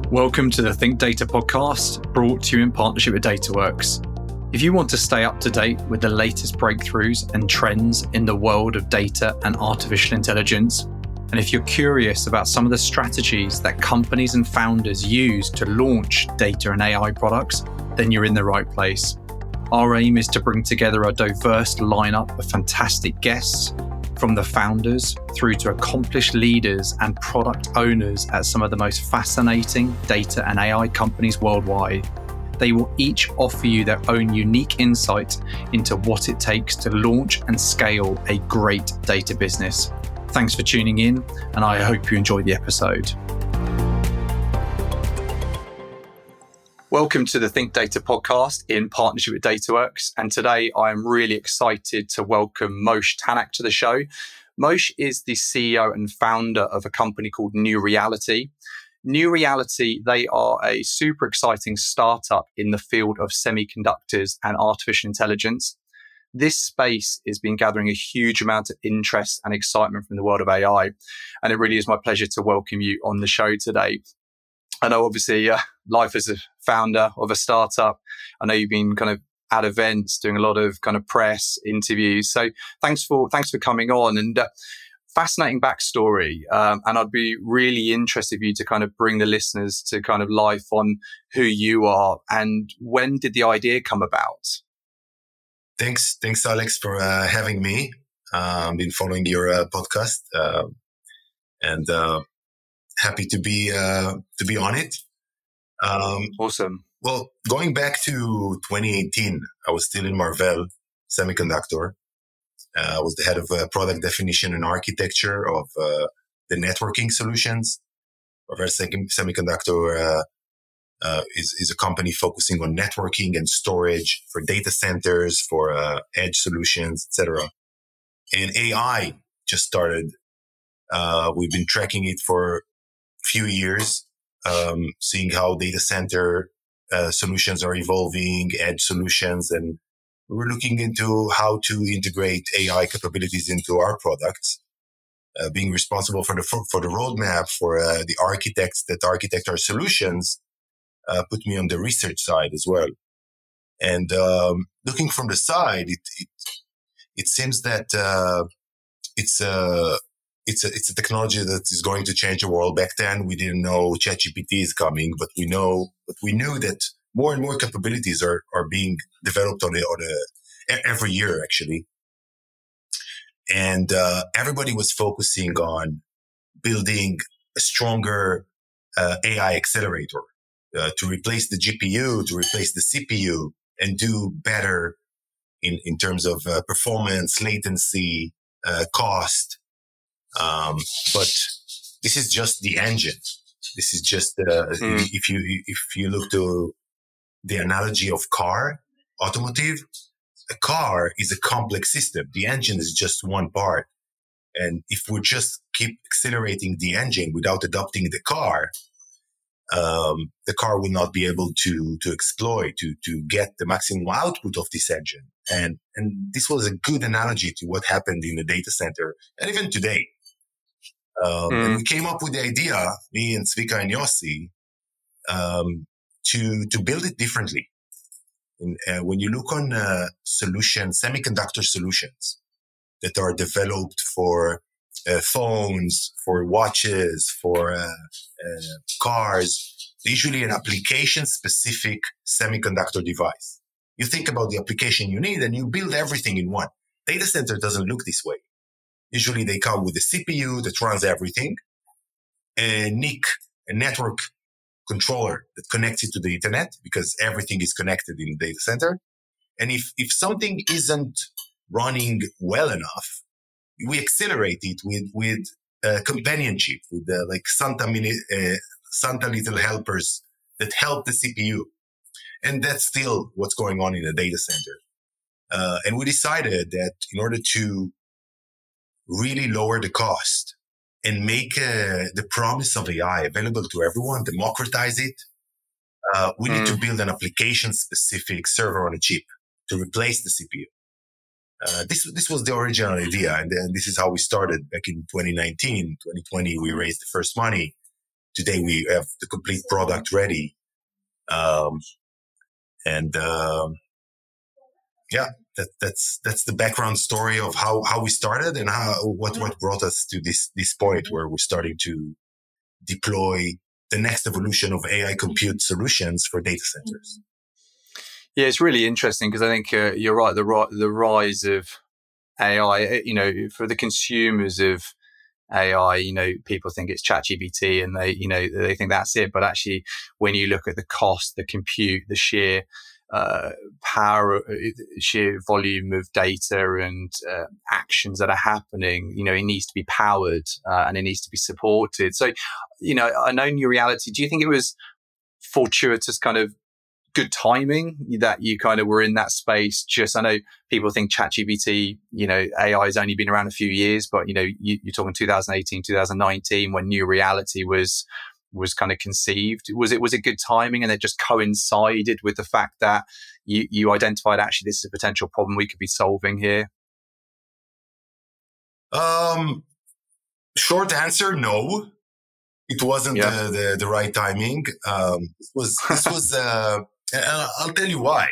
Welcome to the Think Data podcast, brought to you in partnership with Dataworks. If you want to stay up to date with the latest breakthroughs and trends in the world of data and artificial intelligence, and if you're curious about some of the strategies that companies and founders use to launch data and AI products, then you're in the right place. Our aim is to bring together a diverse lineup of fantastic guests, from the founders through to accomplished leaders and product owners at some of the most fascinating data and AI companies worldwide. They will each offer you their own unique insight into what it takes to launch and scale a great data business. Thanks for tuning in, and I hope you enjoyed the episode. Welcome to the Think Data podcast in partnership with Dataworks. And today I am really excited to welcome Moshe Tanak to the show. Moshe is the CEO and founder of a company called New Reality. New Reality, they are a super exciting startup in the field of semiconductors and artificial intelligence. This space has been gathering a huge amount of interest and excitement from the world of AI. And it really is my pleasure to welcome you on the show today. I know, obviously, life as a founder of a startup, I know you've been kind of at events, doing a lot of kind of press interviews. So thanks for coming on, and fascinating backstory. And I'd be really interested for you to kind of bring the listeners to kind of life on who you are and when did the idea come about? Thanks, Alex, for having me. I've been following your podcast, and happy to be on it. Awesome. Well, going back to 2018, I was still in Marvell Semiconductor. I was the head of product definition and architecture of the networking solutions. Marvell Semiconductor is a company focusing on networking and storage for data centers, for edge solutions, etc. And AI just started. We've been tracking it for few years, seeing how data center solutions are evolving, edge solutions, and we're looking into how to integrate AI capabilities into our products. Being responsible for the roadmap for the architects that architect our solutions put me on the research side as well. And looking from the side, it seems that it's a technology that is going to change the world. Back then, we didn't know ChatGPT is coming, but we knew that more and more capabilities are being developed every year, actually. And everybody was focusing on building a stronger AI accelerator to replace the GPU, to replace the CPU, and do better in terms of performance, latency, cost. But this is just the engine. This is just if you look to the analogy of automotive, a car is a complex system. The engine is just one part. And if we just keep accelerating the engine without adopting the car will not be able to exploit, to get the maximum output of this engine. And this was a good analogy to what happened in the data center, and even today. And we came up with the idea, me and Zvika and Yossi, to build it differently. And when you look on semiconductor solutions that are developed for phones, for watches, for cars, usually an application-specific semiconductor device. You think about the application you need and you build everything in one. Data center doesn't look this way. Usually they come with a CPU that runs everything, a NIC, a network controller that connects it to the internet because everything is connected in the data center. And if something isn't running well enough, we accelerate it with companionship, with like Santa little helpers that help the CPU. And that's still what's going on in a data center. And we decided that in order to really lower the cost and make the promise of AI available to everyone, democratize it, we need to build an application-specific server on a chip to replace the CPU. This was the original idea, and then this is how we started back in 2019. 2020, we raised the first money today we have the complete product ready. That's the background story of how we started and what brought us to this point where we're starting to deploy the next evolution of AI compute solutions for data centers. Yeah, it's really interesting because I think you're right. The rise of AI, for the consumers of AI, people think it's ChatGPT and they think that's it. But actually, when you look at the cost, the compute, the sheer power, sheer volume of data and actions that are happening, it needs to be powered and it needs to be supported. So, I know New Reality, do you think it was fortuitous kind of good timing that you kind of were in that space? I know people think ChatGPT, AI has only been around a few years, but, you're talking 2018, 2019 when New Reality was kind of conceived. Was it good timing and it just coincided with the fact that you identified actually this is a potential problem we could be solving here? Short answer, no. It wasn't the right timing. This was I'll tell you why.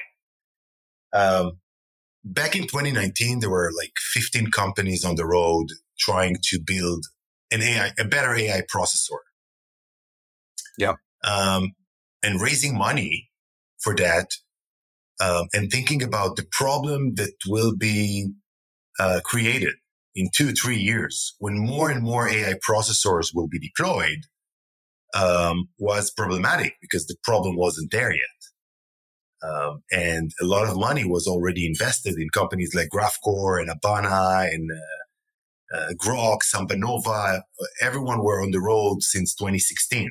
Back in 2019, there were like 15 companies on the road trying to build a better AI processor. Yeah. And raising money for that, and thinking about the problem that will be created in 2-3 years when more and more AI processors will be deployed, was problematic because the problem wasn't there yet. And a lot of money was already invested in companies like GraphCore and Habana and Groq, SambaNova. Everyone were on the road since 2016.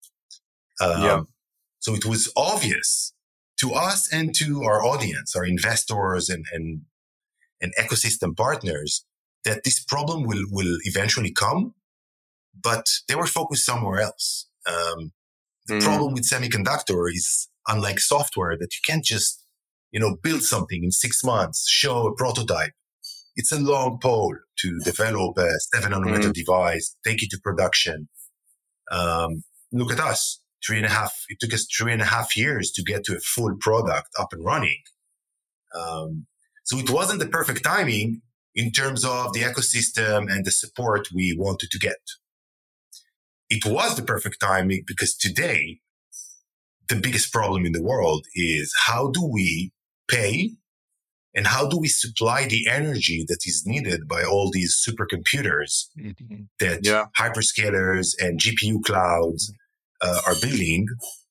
So it was obvious to us and to our audience, our investors and ecosystem partners, that this problem will eventually come, but they were focused somewhere else. The problem with semiconductor is, unlike software, that you can't just, build something in 6 months, show a prototype. It's a long pole to develop a 7-nanometer device, take it to production. Look at us. It took us 3.5 years to get to a full product up and running. So it wasn't the perfect timing in terms of the ecosystem and the support we wanted to get. It was the perfect timing because today, the biggest problem in the world is how do we pay and how do we supply the energy that is needed by all these supercomputers that hyperscalers and GPU clouds are building.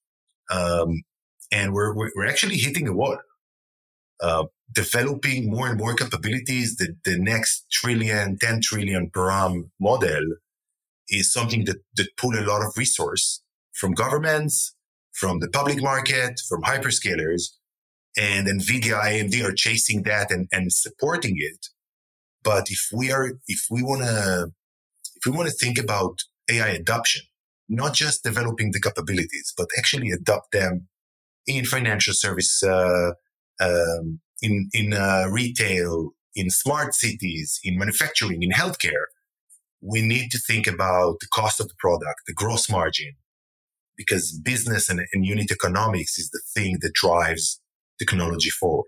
And we're actually hitting a wall. Developing more and more capabilities, the next 10 trillion per annum model is something that pull a lot of resource from governments, from the public market, from hyperscalers, and NVIDIA, AMD are chasing that and supporting it. But if we want to think about AI adoption, not just developing the capabilities, but actually adopt them in financial service, in retail, in smart cities, in manufacturing, in healthcare, we need to think about the cost of the product, the gross margin, because business and unit economics is the thing that drives technology forward.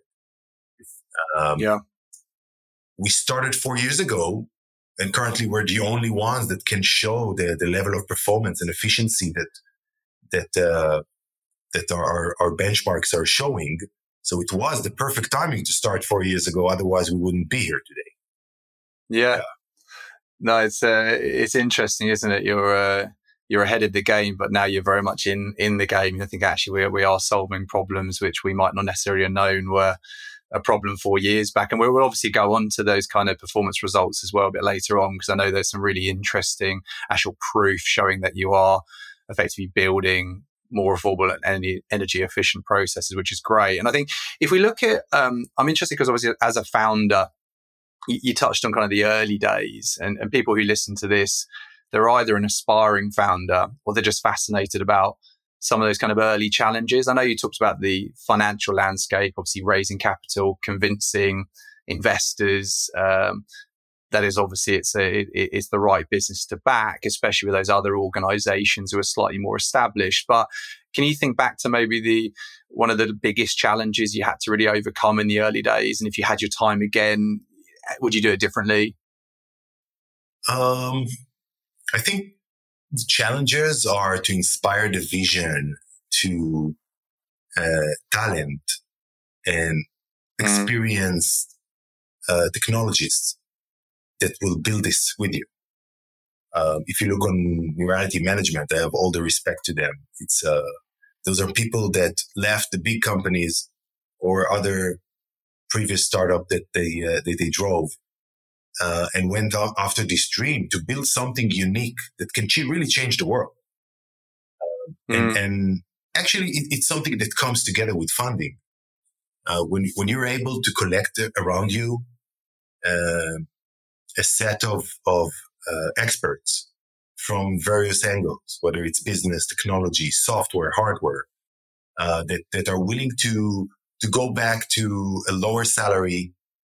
We started 4 years ago, and currently we're the only ones that can show the level of performance and efficiency that our benchmarks are showing. So it was the perfect timing to start 4 years ago. Otherwise, we wouldn't be here today. Yeah. No, it's interesting, isn't it? You're ahead of the game, but now you're very much in the game. I think actually we are solving problems which we might not necessarily have known were a problem 4 years back. And we'll obviously go on to those kind of performance results as well a bit later on, because I know there's some really interesting actual proof showing that you are effectively building more affordable and energy efficient processes, which is great. And I think if we look at, I'm interested because obviously as a founder, you touched on kind of the early days, and people who listen to this, they're either an aspiring founder or they're just fascinated about some of those kind of early challenges. I know you talked about the financial landscape, obviously raising capital, convincing investors, that is obviously it's the right business to back, especially with those other organizations who are slightly more established. But can you think back to maybe one of the biggest challenges you had to really overcome in the early days? And if you had your time again, would you do it differently? I think the challenges are to inspire the vision to talent and experienced technologists that will build this with you. If you look on Neurality Management, I have all the respect to them. It's those are people that left the big companies or other previous startup that they drove and went after this dream to build something unique that can really change the world. And actually, it's something that comes together with funding. When you're able to collect around you a set of experts from various angles, whether it's business, technology, software, hardware, that are willing to go back to a lower salary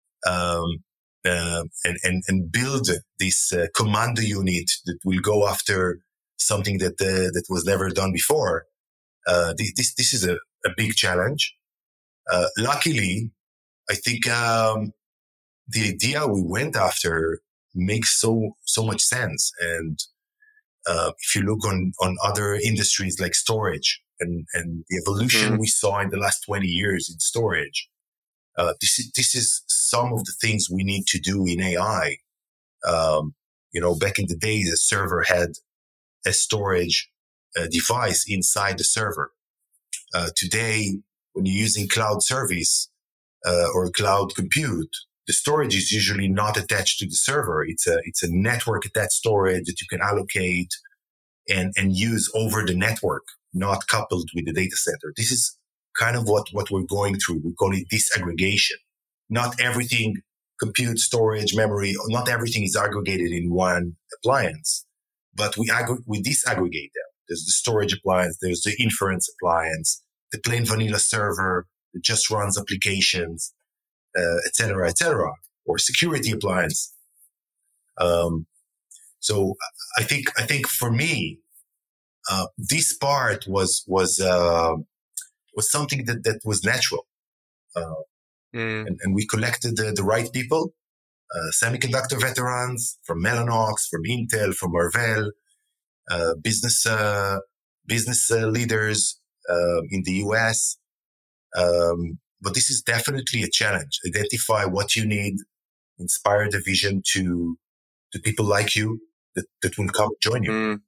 and build this commando unit that will go after something that was never done before. This is a big challenge. Luckily, I think the idea we went after makes so much sense. And if you look on other industries like storage and the evolution we saw in the last 20 years in storage, this is some of the things we need to do in AI. Back in the day, the server had a storage device inside the server. Today, when you're using cloud service or cloud compute, the storage is usually not attached to the server. It's a network attached storage that you can allocate and use over the network, not coupled with the data center. This is kind of what we're going through. We call it disaggregation. Not everything, compute, storage, memory, not everything is aggregated in one appliance, but we disaggregate them. There's the storage appliance, there's the inference appliance, the plain vanilla server that just runs applications, et cetera, or security appliance. So I think for me, this part was something that was natural. And we collected the right people, semiconductor veterans from Mellanox, from Intel, from Marvell, business leaders in the US. But this is definitely a challenge. Identify what you need, inspire the vision to people like you that will come join you.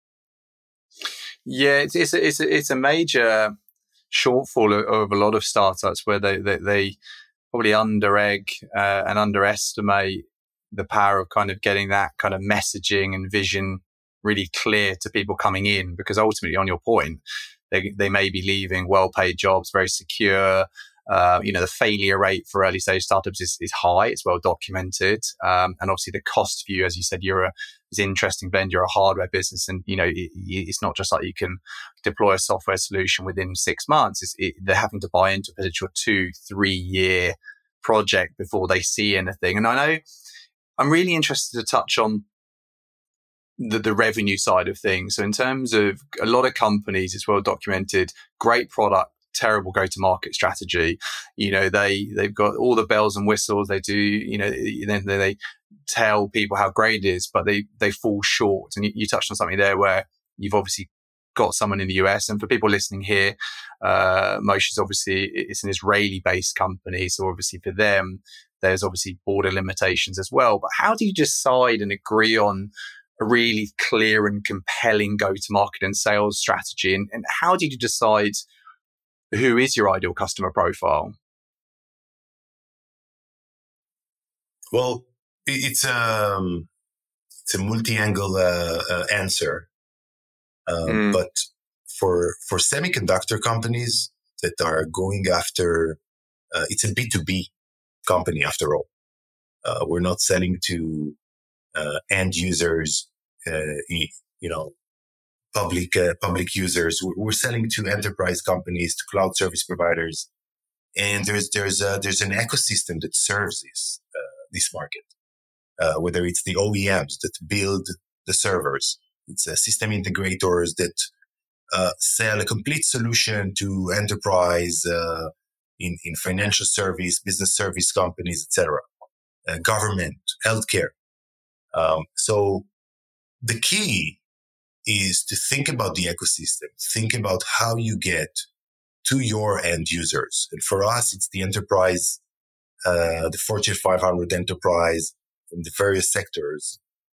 Yeah, it's a major shortfall of a lot of startups where they probably under-egg and underestimate the power of kind of getting that kind of messaging and vision really clear to people coming in, because ultimately, on your point, they may be leaving well-paid jobs, very secure. The failure rate for early stage startups is high. It's well documented. And obviously the cost for you, as you said, it's interesting, Ben, you're a hardware business, and, it's not just like you can deploy a software solution within 6 months. They're having to buy into a potential 2-3 year project before they see anything. And I know I'm really interested to touch on the revenue side of things. So in terms of a lot of companies, it's well documented, great product, terrible go-to-market strategy. They've got all the bells and whistles. They do, then they tell people how great it is, but they fall short. And you touched on something there where you've obviously got someone in the US. And for people listening here, Moshe is obviously, it's an Israeli-based company. So obviously for them, there's obviously border limitations as well. But how do you decide and agree on a really clear and compelling go-to-market and sales strategy? And how do you decide who is your ideal customer profile? Well, it's a multi-angle answer. But for semiconductor companies that are going after, it's a B2B company after all. We're not selling to end users, public users. We're selling to enterprise companies, to cloud service providers, and there's an ecosystem that serves this market. whether it's the OEMs that build the servers, it's system integrators that sell a complete solution to enterprise in financial service, business service companies, etc., government, healthcare. So the key is to think about the ecosystem, think about how you get to your end users. And for us, it's the enterprise, the Fortune 500 enterprise from the various sectors.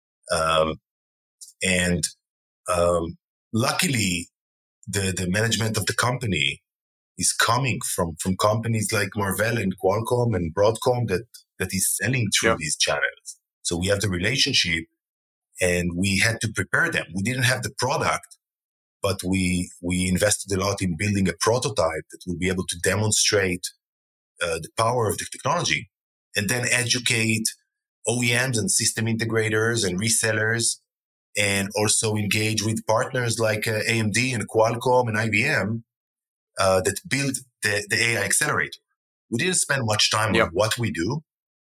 Luckily, the management of the company is coming from companies like Marvell and Qualcomm and Broadcom that is selling through these channels. So we have the relationship, and we had to prepare them. We didn't have the product, but we invested a lot in building a prototype that would be able to demonstrate the power of the technology, and then educate OEMs and system integrators and resellers, and also engage with partners like AMD and Qualcomm and IBM that build the AI accelerator. We didn't spend much time on what we do,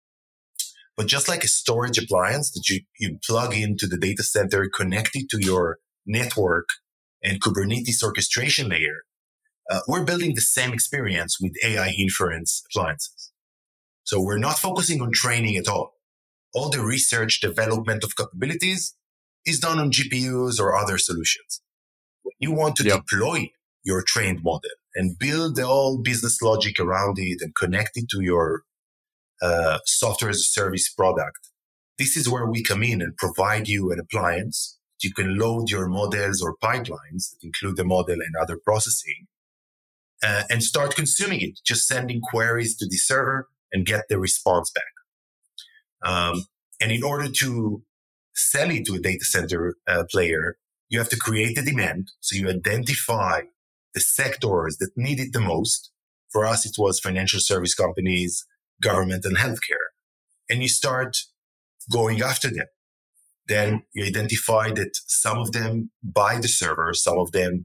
but just like a storage appliance that you plug into the data center, connect it to your network and Kubernetes orchestration layer, we're building the same experience with AI inference appliances. So we're not focusing on training at all. All the research, development of capabilities is done on GPUs or other solutions. When you want to deploy your trained model and build the whole business logic around it and connect it to your software as a service product, this is where we come in and provide you an appliance. You can load your models or pipelines that include the model and other processing and start consuming it, just sending queries to the server and get the response back. And in order to sell it to a data center player, you have to create the demand. So you identify the sectors that need it the most. For us, it was financial service companies, government, and healthcare. And you start going after them. Then you identify that some of them buy the server, some of them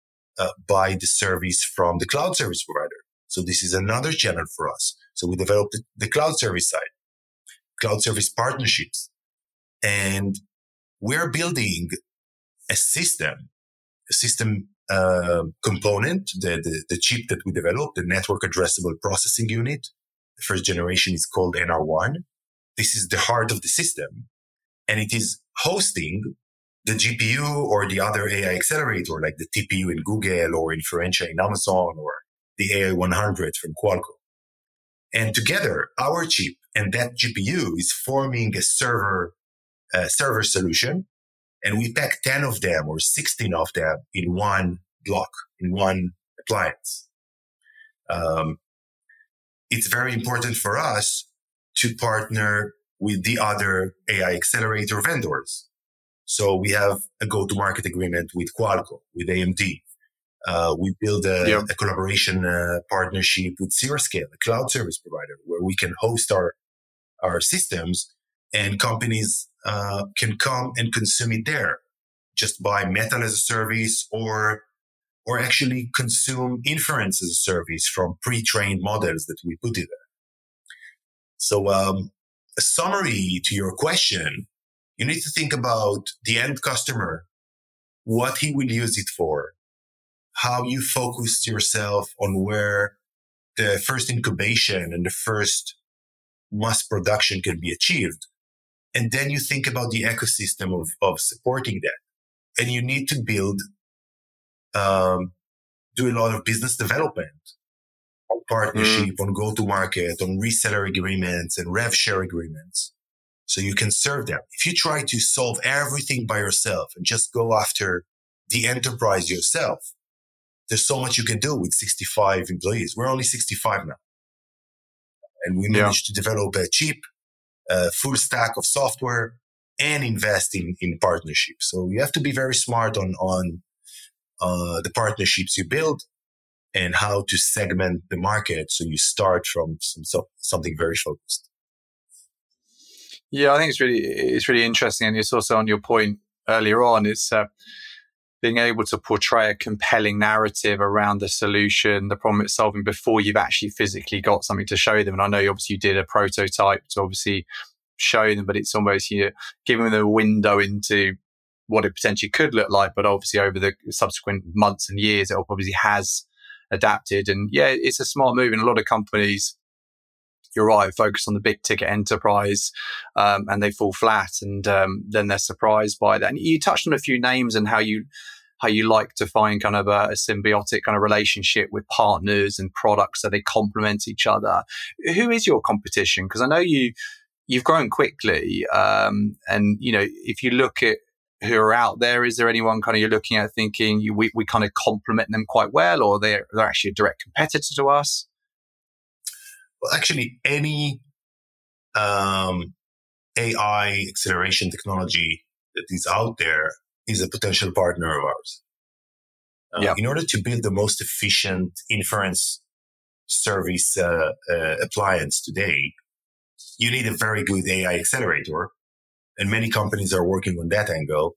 buy the service from the cloud service provider. So this is another channel for us. So we developed the cloud service side, cloud service partnerships. And we're building a system component, the chip that we developed, the network addressable processing unit. The first generation is called NR1. This is the heart of the system. And it is hosting the GPU or the other AI accelerator, like the TPU in Google or Inferentia in Amazon or the AI100 from Qualcomm. And together, our chip and that GPU is forming a server solution. And we pack 10 of them or 16 of them in one block, in one appliance. It's very important for us to partner with the other AI accelerator vendors. So we have a go-to-market agreement with Qualcomm, with AMD. We build a collaboration partnership with Cirascale, a cloud service provider, where we can host our systems and companies can come and consume it there. Just buy Metal as a service or actually consume inference as a service from pre-trained models that we put in there. So a summary to your question, you need to think about the end customer, what he will use it for, how you focus yourself on where the first incubation and the first mass production can be achieved. And then you think about the ecosystem of supporting that. And you need to build, do a lot of business development, on partnership, on go-to-market, on reseller agreements and rev share agreements. So you can serve them. If you try to solve everything by yourself and just go after the enterprise yourself, there's so much you can do with 65 employees. We're only 65 now. And we managed to develop a cheap, full stack of software and invest in partnerships. So you have to be very smart on the partnerships you build and how to segment the market. So you start from something very focused. Yeah, I think it's really interesting. And it's also on your point earlier on, it's being able to portray a compelling narrative around the solution, the problem it's solving before you've actually physically got something to show them. And I know obviously you did a prototype to obviously show them, but it's almost, giving them a window into what it potentially could look like. But obviously over the subsequent months and years, it probably has adapted. And yeah, it's a smart move. And a lot of companies, you're right, focus on the big ticket enterprise, and they fall flat, and then they're surprised by that. And you touched on a few names and how you like to find kind of a symbiotic kind of relationship with partners and products so they complement each other. Who is your competition? Because I know you've grown quickly, and if you look at who are out there, is there anyone kind of you're looking at thinking we kind of complement them quite well, or they're actually a direct competitor to us? Well, actually, any AI acceleration technology that is out there is a potential partner of ours. In order to build the most efficient inference service appliance today, you need a very good AI accelerator, and many companies are working on that angle.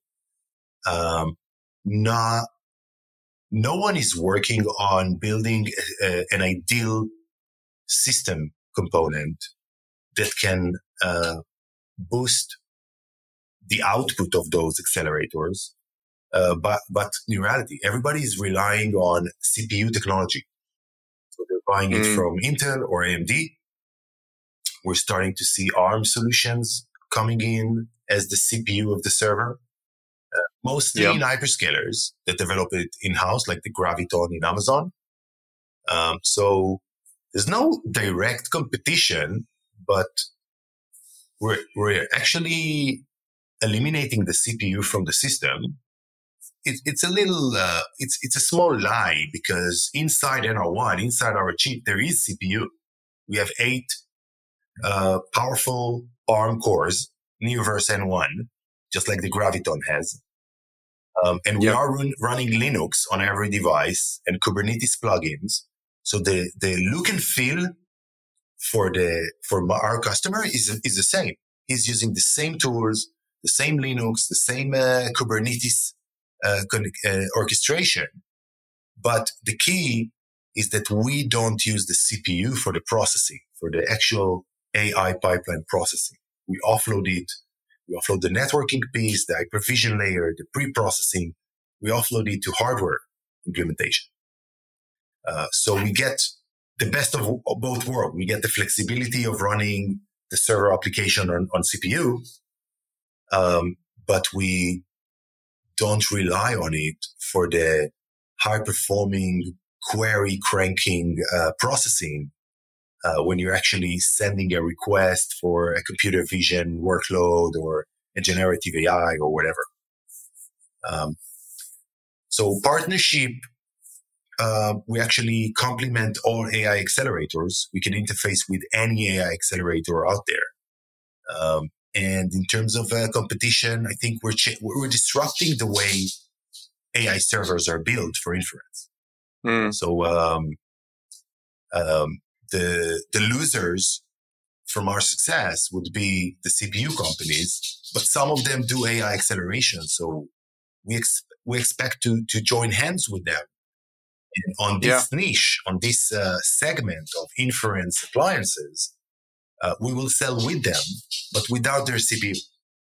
No one is working on building an ideal system component that can boost the output of those accelerators. But in reality, everybody is relying on CPU technology. So they're buying it from Intel or AMD. We're starting to see ARM solutions coming in as the CPU of the server. Mostly in hyperscalers that develop it in-house, like the Graviton in Amazon. So there's no direct competition, but we're actually eliminating the CPU from the system. It's a little, it's a small lie, because inside NR1, inside our chip, there is CPU. We have 8 powerful ARM cores, Neoverse N1, just like the Graviton has. And we are running Linux on every device and Kubernetes plugins. So the look and feel for our customer is the same. He's using the same tools, the same Linux, the same Kubernetes orchestration. But the key is that we don't use the CPU for the processing, for the actual AI pipeline processing. We offload it. We offload the networking piece, the hypervision layer, the pre-processing. We offload it to hardware implementation. So we get the best of both worlds. We get the flexibility of running the server application on CPU, but we don't rely on it for the high-performing query cranking processing when you're actually sending a request for a computer vision workload or a generative AI or whatever. So partnership, we actually complement all AI accelerators. We can interface with any AI accelerator out there. And in terms of competition, I think we're disrupting the way AI servers are built for inference. So the losers from our success would be the CPU companies, but some of them do AI acceleration. So we expect to join hands with them. And on this niche, on this segment of inference appliances, we will sell with them, but without their CPU.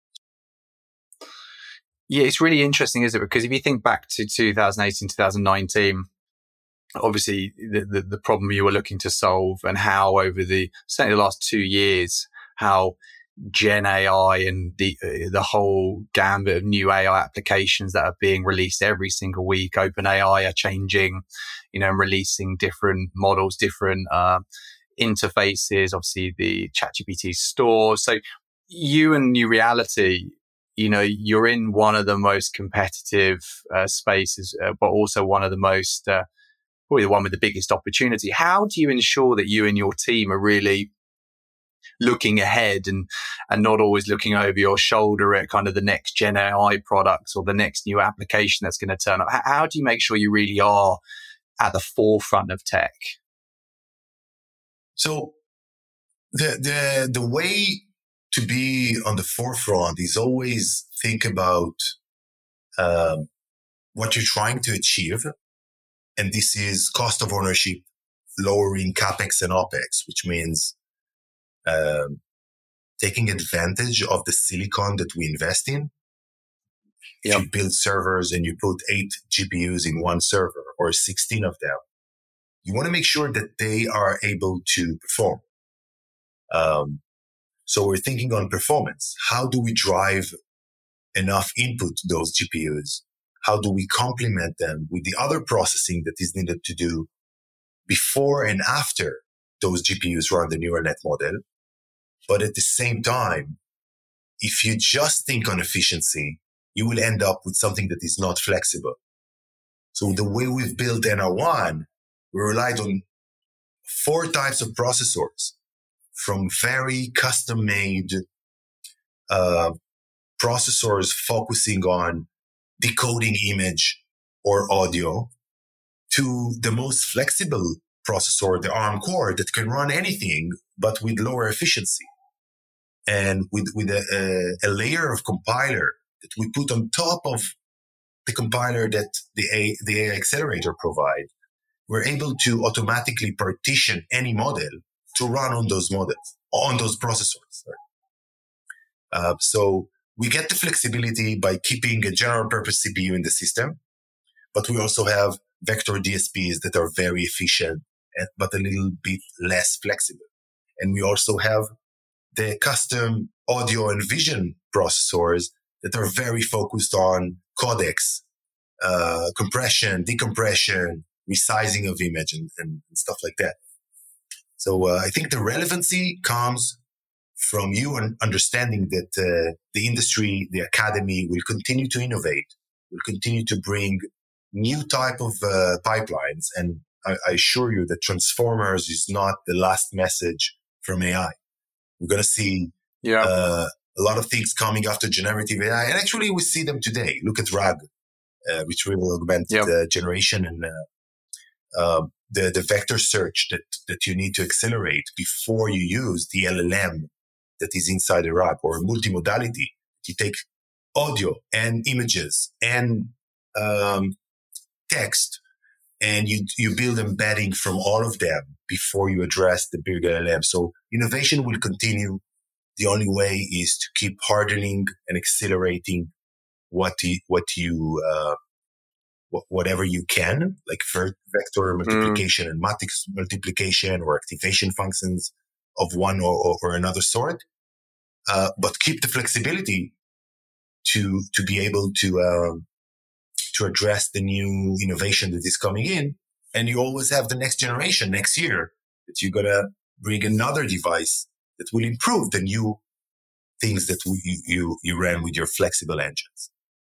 Yeah, it's really interesting, isn't it? Because if you think back to 2018, 2019, obviously the problem you were looking to solve, and how over certainly the last 2 years, how Gen AI and the whole gambit of new AI applications that are being released every single week. OpenAI are changing, and releasing different models, different interfaces. Obviously, the ChatGPT store. So you and New Reality, you're in one of the most competitive spaces, but also one of the most, probably the one with the biggest opportunity. How do you ensure that you and your team are really looking ahead and not always looking over your shoulder at kind of the next Gen AI products or the next new application that's going to turn up? How do you make sure you really are at the forefront of tech? So the way to be on the forefront is always think about what you're trying to achieve. And this is cost of ownership, lowering CapEx and OpEx, which means taking advantage of the silicon that we invest in. If Yep. you build servers and you put 8 GPUs in one server or 16 of them, you want to make sure that they are able to perform. So we're thinking on performance. How do we drive enough input to those GPUs? How do we complement them with the other processing that is needed to do before and after those GPUs run the neural net model? But at the same time, if you just think on efficiency, you will end up with something that is not flexible. So the way we've built NR1, we relied on 4 types of processors, from very custom-made processors focusing on decoding image or audio, to the most flexible processor, the ARM core, that can run anything, but with lower efficiency. And with a layer of compiler that we put on top of the compiler that the AI accelerator provide, we're able to automatically partition any model to run on those processors. So we get the flexibility by keeping a general purpose CPU in the system, but we also have vector DSPs that are very efficient, but a little bit less flexible. And we also have the custom audio and vision processors that are very focused on codecs, compression, decompression, resizing of image, and stuff like that. So I think the relevancy comes from you understanding that the industry, the academy will continue to innovate, will continue to bring new type of pipelines. And I assure you that Transformers is not the last message from AI. We're going to see a lot of things coming after generative AI. And actually, we see them today. Look at RAG, retrieval augmented generation, and the vector search that you need to accelerate before you use the LLM that is inside the RAG, or multimodality. You take audio and images and text, and you build embedding from all of them before you address the big LLM. So innovation will continue. The only way is to keep hardening and accelerating whatever you can, like vector multiplication and matrix multiplication, or activation functions of one or another sort. But keep the flexibility to be able to address the new innovation that is coming in. And you always have the next generation next year that you're going to bring another device that will improve the new things that you ran with your flexible engines.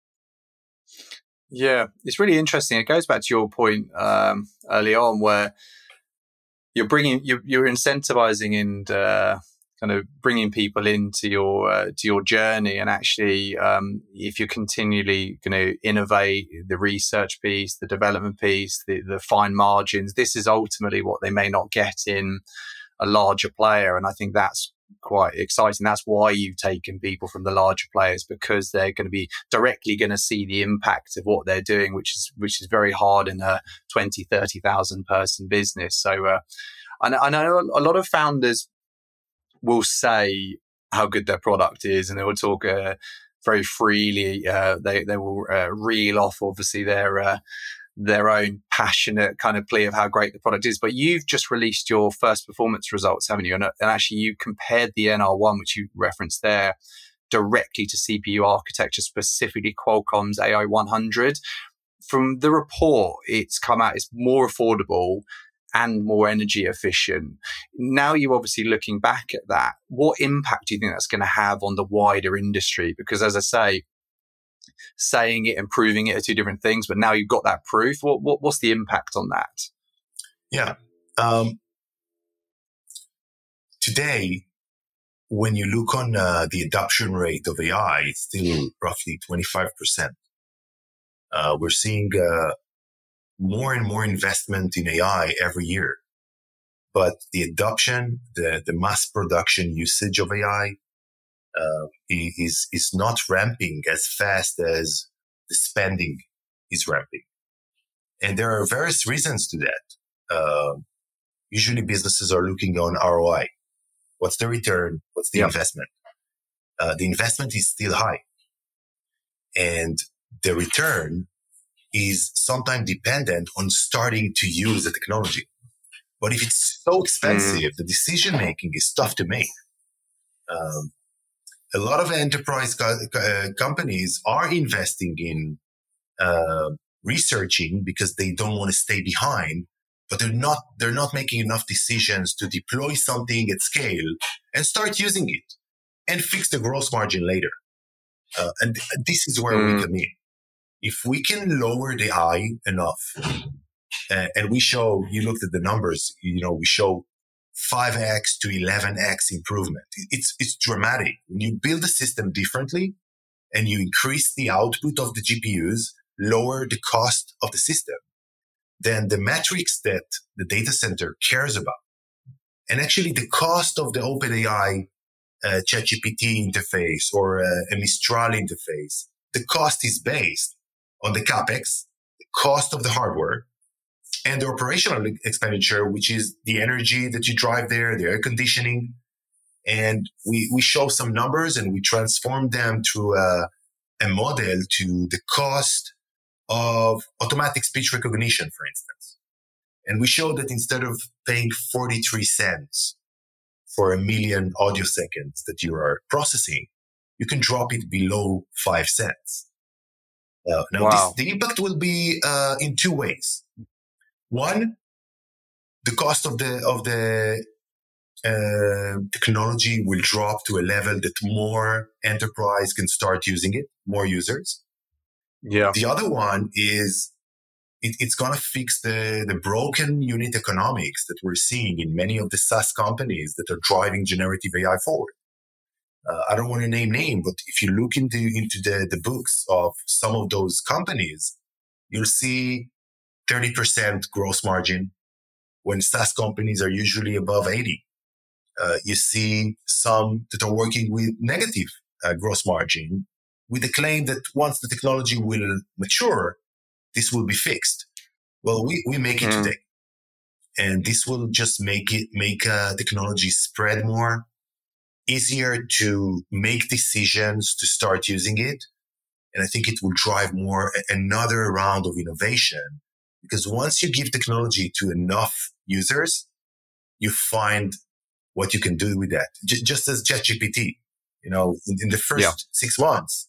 Yeah, it's really interesting. It goes back to your point early on, where you're incentivizing and kind of bringing people into your journey. And actually, if you're continually going to innovate the research piece, the development piece, the fine margins, this is ultimately what they may not get in a larger player. And I think that's quite exciting. That's why you've taken people from the larger players, because they're going to be directly going to see the impact of what they're doing, which is very hard in a 20, 30,000 person business. So I know a lot of founders will say how good their product is, and they will talk very freely. They will reel off, obviously, their own passionate kind of plea of how great the product is. But you've just released your first performance results, haven't you? And actually, you compared the NR1, which you referenced there, directly to CPU architecture, specifically Qualcomm's AI 100. From the report, it's come out, it's more affordable and more energy efficient. Now you're obviously looking back at that. What impact do you think that's going to have on the wider industry? Because as I say, saying it and proving it are two different things, but now you've got that proof. What's the impact on that? Yeah. Today, when you look on the adoption rate of AI, it's still roughly 25%. We're seeing more and more investment in AI every year. But the adoption, the mass production usage of AI is not ramping as fast as the spending is ramping. And there are various reasons to that. Usually businesses are looking on ROI. What's the return? What's the investment? The investment is still high. And the return is sometimes dependent on starting to use the technology. But if it's so expensive, the decision making is tough to make. A lot of enterprise companies are investing in researching because they don't want to stay behind, but they're not making enough decisions to deploy something at scale and start using it and fix the gross margin later. And this is where we come in. If we can lower the I enough, and we show, you looked at the numbers, we show 5x to 11x improvement. It's dramatic. When you build a system differently and you increase the output of the GPUs, lower the cost of the system, then the metrics that the data center cares about, and actually the cost of the OpenAI ChatGPT interface or a Mistral interface, the cost is based on the CapEx, the cost of the hardware, and the operational expenditure, which is the energy that you drive there, the air conditioning. And we show some numbers and we transform them through a model to the cost of automatic speech recognition, for instance. And we show that instead of paying 43 cents for 1 million audio seconds that you are processing, you can drop it below 5 cents. Now, the impact will be in two ways. One, the cost of the technology will drop to a level that more enterprise can start using it, more users. Yeah. The other one is it's going to fix the broken unit economics that we're seeing in many of the SaaS companies that are driving generative AI forward. I don't want to name, but if you look into the books of some of those companies, you'll see 30% gross margin when SaaS companies are usually above 80. You see some that are working with negative gross margin with the claim that once the technology will mature, this will be fixed. Well, we make it today. And this will just make technology spread more, easier to make decisions to start using it. And I think it will drive another round of innovation, because once you give technology to enough users, you find what you can do with that. Just as ChatGPT, in the first 6 months,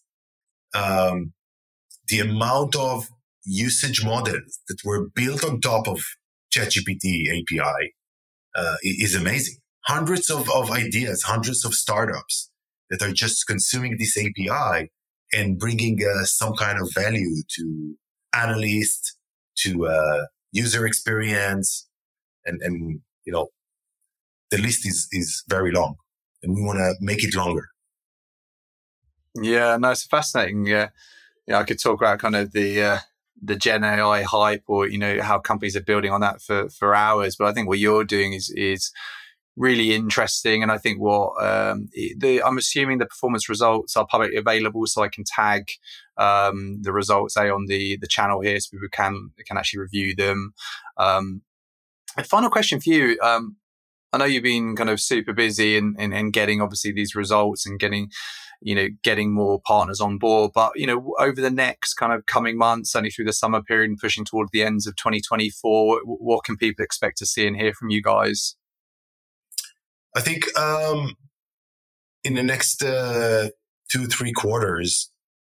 the amount of usage models that were built on top of ChatGPT API is amazing. Hundreds of ideas, hundreds of startups that are just consuming this API and bringing some kind of value to analysts, to user experience, and the list is very long, and we want to make it longer. Yeah, no, it's fascinating. Yeah, I could talk about kind of the Gen AI hype, or how companies are building on that for hours. But I think what you're doing is really interesting, and I think what I'm assuming the performance results are publicly available, so I can tag the results on the channel here, so people can actually review them. A final question for you. I know you've been kind of super busy in getting obviously these results and getting more partners on board, but over the next kind of coming months, only through the summer period and pushing toward the ends of 2024, what can people expect to see and hear from you guys? I think in the next 2-3 quarters,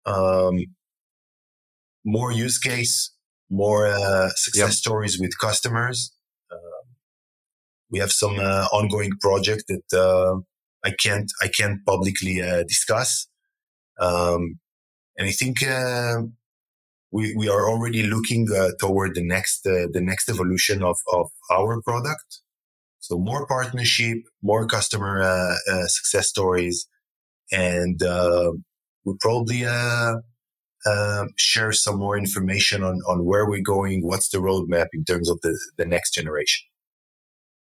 more use case, more success stories with customers. We have some ongoing project that I can't publicly discuss, and I think we are already looking toward the next evolution of our product. So more partnership, more customer success stories, and we'll probably share some more information on where we're going, what's the roadmap in terms of the next generation.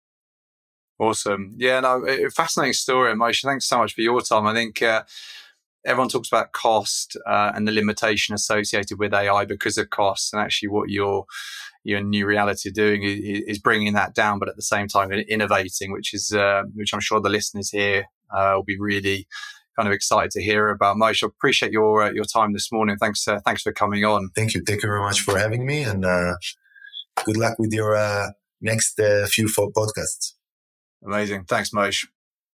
Awesome. Yeah, no, fascinating story, Moshe. Thanks so much for your time. I think everyone talks about cost and the limitation associated with AI because of costs, and actually what your New Reality are doing is bringing that down, but at the same time innovating, which I'm sure the listeners here will be really kind of excited to hear about. Moshe, I appreciate your time this morning. Thanks for coming on. Thank you very much for having me, and good luck with your next few podcasts. Amazing. Thanks, Moshe.